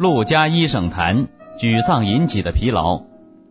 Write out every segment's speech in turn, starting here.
陆家医生谈沮丧引起的疲劳。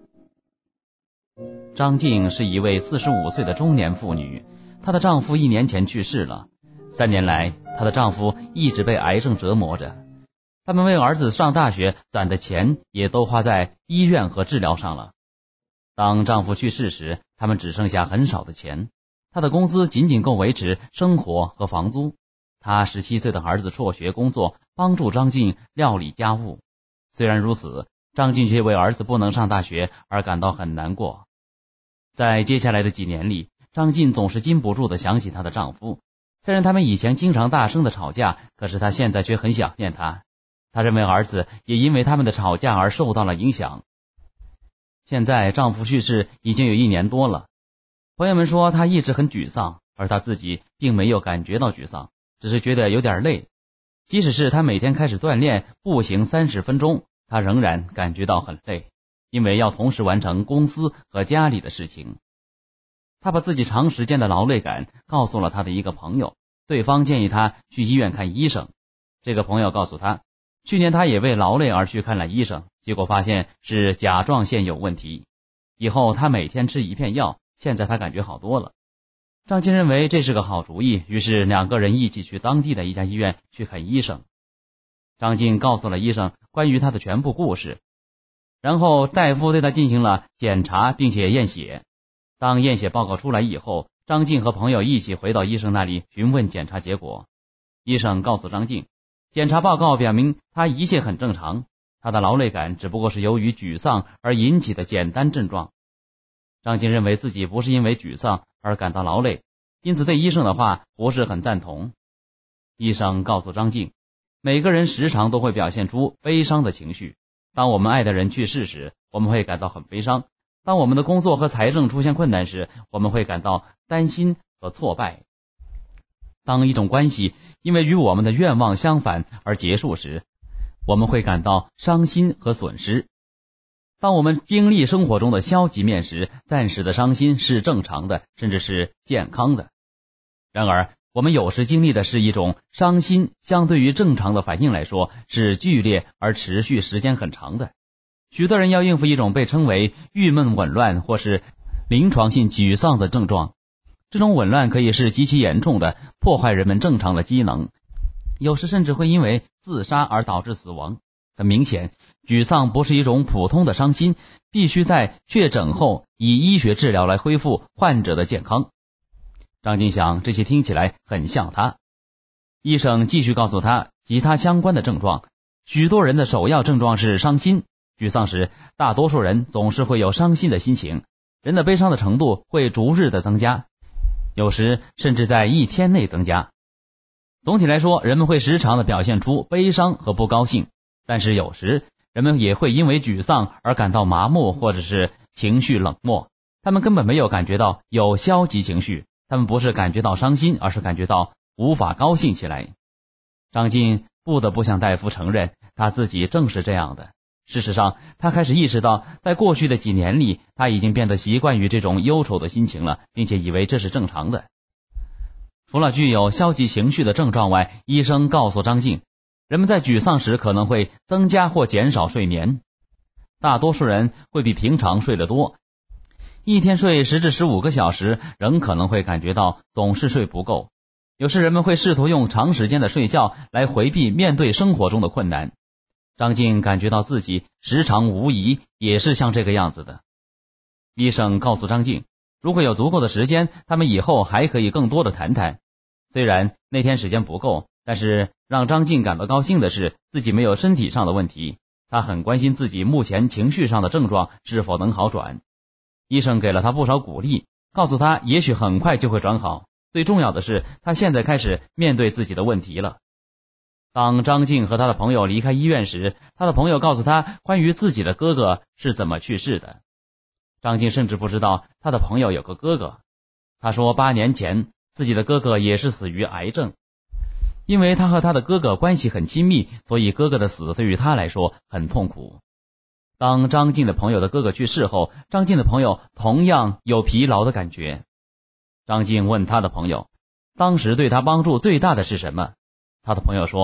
张静是一位45岁的中年妇女，她的丈夫1年前去世了，3年来她的丈夫一直被癌症折磨着，他们为儿子上大学攒的钱也都花在医院和治疗上了。当丈夫去世时，他们只剩下很少的钱，她的工资仅仅够维持生活和房租。她17岁的儿子辍学工作，帮助张静料理家务。虽然如此，张静却为儿子不能上大学而感到很难过。在接下来的几年里，张静总是禁不住地想起她的丈夫。虽然他们以前经常大声地吵架，可是她现在却很想念他。她认为儿子也因为他们的吵架而受到了影响。现在丈夫去世已经有1年多了，朋友们说她一直很沮丧，而她自己并没有感觉到沮丧，只是觉得有点累。即使是她每天开始锻炼步行30分钟，她仍然感觉到很累，因为要同时完成公司和家里的事情。她把自己长时间的劳累感告诉了她的一个朋友，对方建议她去医院看医生。这个朋友告诉她，去年她也为劳累而去看了医生，结果发现是甲状腺有问题。以后她每天吃1片药，现在她感觉好多了。张静认为这是个好主意，于是2个人一起去当地的一家医院去看医生。张静告诉了医生关于她的全部故事，然后大夫对她进行了检查并且验血。当验血报告出来以后，张静和朋友一起回到医生那里询问检查结果。医生告诉张静，检查报告表明她一切很正常，她的劳累感只不过是由于沮丧而引起的简单症状。张静认为自己不是因为沮丧而感到劳累，因此对医生的话不是很赞同。医生告诉张静，每个人时常都会表现出悲伤的情绪。当我们爱的人去世时，我们会感到很悲伤；当我们的工作和财政出现困难时，我们会感到担心和挫败；当一种关系因为与我们的愿望相反而结束时，我们会感到伤心和损失。当我们经历生活中的消极面时，暂时的伤心是正常的，甚至是健康的。然而，我们有时经历的是一种伤心，相对于正常的反应来说，是剧烈而持续时间很长的。许多人要应付一种被称为郁闷紊乱或是临床性沮丧的症状。这种紊乱可以是极其严重的，破坏人们正常的机能，有时甚至会因为自杀而导致死亡。很明显，沮丧不是一种普通的伤心，必须在确诊后以医学治疗来恢复患者的健康。张静想，这些听起来很像他。医生继续告诉他其他相关的症状，许多人的首要症状是伤心。沮丧时，大多数人总是会有伤心的心情，人的悲伤的程度会逐日的增加，有时甚至在1天内增加。总体来说，人们会时常的表现出悲伤和不高兴，但是有时人们也会因为沮丧而感到麻木或者是情绪冷漠，他们根本没有感觉到有消极情绪，他们不是感觉到伤心，而是感觉到无法高兴起来。张静不得不向大夫承认，他自己正是这样的。事实上，他开始意识到，在过去的几年里，他已经变得习惯于这种忧愁的心情了，并且以为这是正常的。除了具有消极情绪的症状外，医生告诉张静，人们在沮丧时可能会增加或减少睡眠。大多数人会比平常睡得多，一天睡10至15个小时，仍可能会感觉到总是睡不够。有时人们会试图用长时间的睡觉来回避面对生活中的困难。张静感觉到自己时常无疑也是像这个样子的。医生告诉张静，如果有足够的时间，他们以后还可以更多的谈谈。虽然那天时间不够，但是让张静感到高兴的是，自己没有身体上的问题。他很关心自己目前情绪上的症状是否能好转。医生给了他不少鼓励，告诉他也许很快就会转好。最重要的是，他现在开始面对自己的问题了。当张静和他的朋友离开医院时，他的朋友告诉他关于自己的哥哥是怎么去世的。张静甚至不知道他的朋友有个哥哥。他说8年前自己的哥哥也是死于癌症，因为他和他的哥哥关系很亲密，所以哥哥的死对于他来说很痛苦。当张静的朋友的哥哥去世后，张静的朋友同样有疲劳的感觉。张静问他的朋友，当时对他帮助最大的是什么？他的朋友说，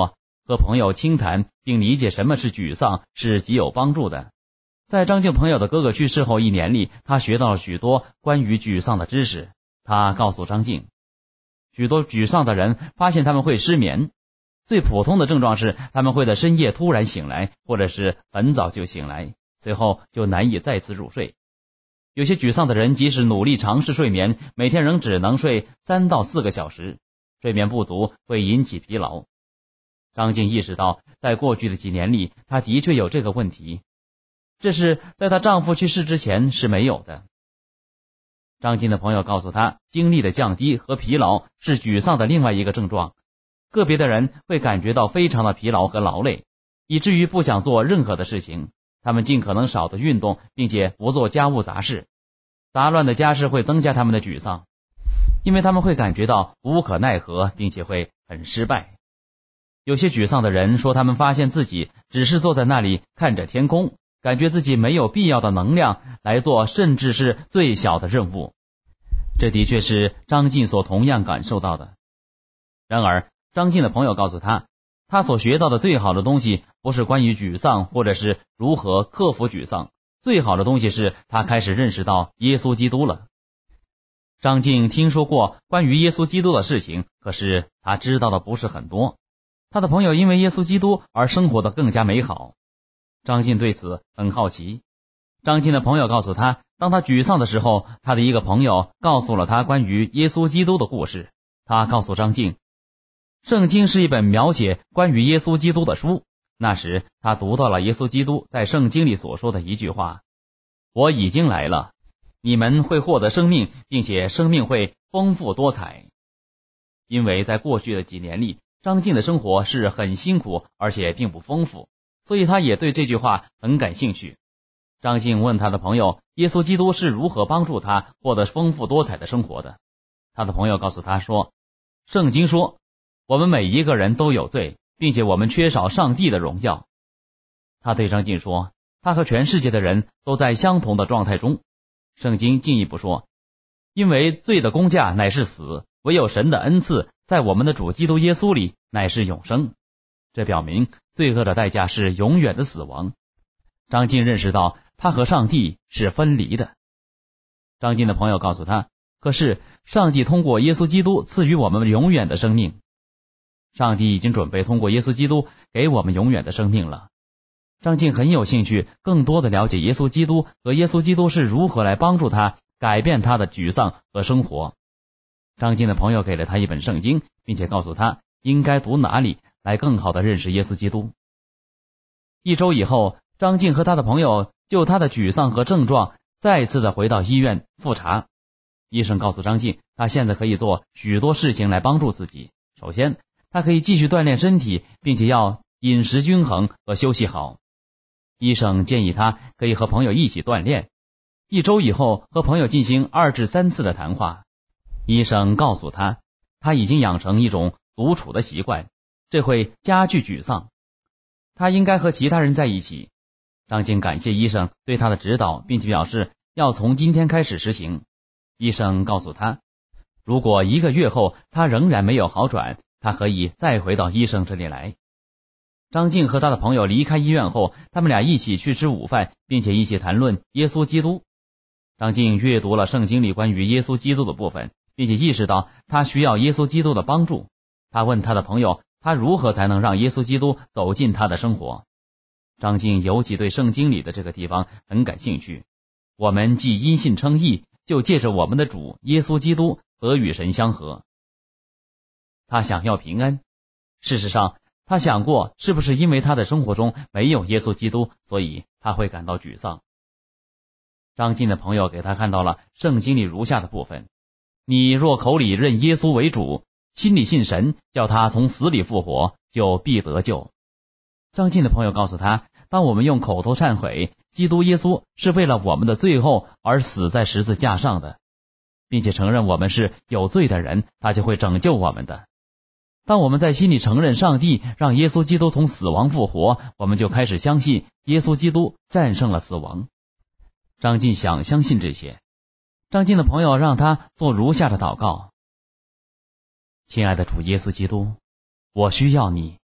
和朋友倾谈并理解什么是沮丧是极有帮助的。在张静朋友的哥哥去世后1年里，他学到了许多关于沮丧的知识。他告诉张静，许多沮丧的人发现他们会失眠，最普通的症状是他们会在深夜突然醒来，或者是很早就醒来，随后就难以再次入睡。有些沮丧的人即使努力尝试睡眠，每天仍只能睡3到4个小时，睡眠不足会引起疲劳。张静意识到，在过去的几年里，她的确有这个问题，这是在她丈夫去世之前是没有的。张静的朋友告诉她，精力的降低和疲劳是沮丧的另外一个症状。个别的人会感觉到非常的疲劳和劳累，以至于不想做任何的事情。他们尽可能少的运动，并且不做家务杂事。杂乱的家事会增加他们的沮丧，因为他们会感觉到无可奈何，并且会很失败。有些沮丧的人说，他们发现自己只是坐在那里看着天空，感觉自己没有必要的能量来做甚至是最小的任务。这的确是张静所同样感受到的。然而张静的朋友告诉他，他所学到的最好的东西不是关于沮丧或者是如何克服沮丧，最好的东西是他开始认识到耶稣基督了。张静听说过关于耶稣基督的事情，可是他知道的不是很多。他的朋友因为耶稣基督而生活得更加美好。张静对此很好奇。张静的朋友告诉他，当他沮丧的时候，他的一个朋友告诉了他关于耶稣基督的故事。他告诉张静，圣经是一本描写关于耶稣基督的书。那时他读到了耶稣基督在圣经里所说的一句话，我已经来了，你们会获得生命，并且生命会丰富多彩。因为在过去的几年里，张静的生活是很辛苦，而且并不丰富，所以他也对这句话很感兴趣。张静问他的朋友，耶稣基督是如何帮助他获得丰富多彩的生活的。他的朋友告诉他说，圣经说，我们每一个人都有罪，并且我们缺少上帝的荣耀。他对张静说，他和全世界的人都在相同的状态中。圣经进一步说，因为罪的工价乃是死，唯有神的恩赐在我们的主基督耶稣里乃是永生。这表明罪恶的代价是永远的死亡。张静认识到他和上帝是分离的。张静的朋友告诉他，可是上帝通过耶稣基督赐予我们永远的生命。上帝已经准备通过耶稣基督给我们永远的生命了。张静很有兴趣更多的了解耶稣基督和耶稣基督是如何来帮助他改变他的沮丧和生活。张静的朋友给了他一本圣经，并且告诉他应该读哪里来更好的认识耶稣基督。1周以后，张静和他的朋友就他的沮丧和症状再次的回到医院复查。医生告诉张静，他现在可以做许多事情来帮助自己。首先，他可以继续锻炼身体，并且要饮食均衡和休息好。医生建议他可以和朋友一起锻炼。1周以后，和朋友进行2至3次的谈话。医生告诉他，他已经养成一种独处的习惯，这会加剧沮丧。他应该和其他人在一起。张静感谢医生对他的指导，并且表示要从今天开始实行。医生告诉他，如果1个月后他仍然没有好转，他可以再回到医生这里来。张静和他的朋友离开医院后，他们俩一起去吃午饭，并且一起谈论耶稣基督。张静阅读了圣经里关于耶稣基督的部分，并且意识到他需要耶稣基督的帮助。他问他的朋友，他如何才能让耶稣基督走进他的生活。张静尤其对圣经里的这个地方很感兴趣。我们既因信称义，就借着我们的主耶稣基督得与神相合。他想要平安。事实上，他想过是不是因为他的生活中没有耶稣基督，所以他会感到沮丧。张静的朋友给他看到了圣经里如下的部分：你若口里认耶稣为主，心里信神，叫他从死里复活，就必得救。张静的朋友告诉他，当我们用口头忏悔，基督耶稣是为了我们的罪后而死在十字架上的，并且承认我们是有罪的人，他就会拯救我们的。当我们在心里承认上帝让耶稣基督从死亡复活，我们就开始相信耶稣基督战胜了死亡。张静想相信这些。张静的朋友让他做如下的祷告：亲爱的主耶稣基督，我需要你，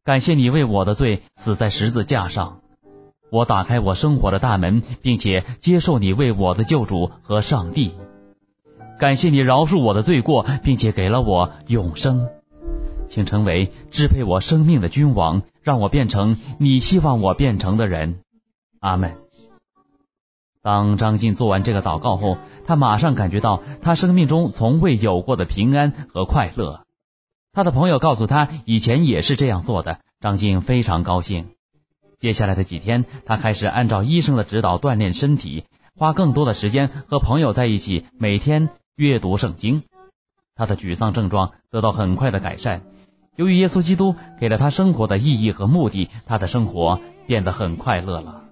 感谢你为我的罪死在十字架上。我打开我生活的大门，并且接受你为我的救主和上帝。感谢你饶恕我的罪过，并且给了我永生。请成为支配我生命的君王，让我变成你希望我变成的人。阿们。当张晋做完这个祷告后，他马上感觉到他生命中从未有过的平安和快乐。他的朋友告诉他以前也是这样做的，张晋非常高兴。接下来的几天，他开始按照医生的指导锻炼身体，花更多的时间和朋友在一起，每天阅读圣经。他的沮丧症状得到很快的改善。由于耶稣基督给了他生活的意义和目的，他的生活变得很快乐了。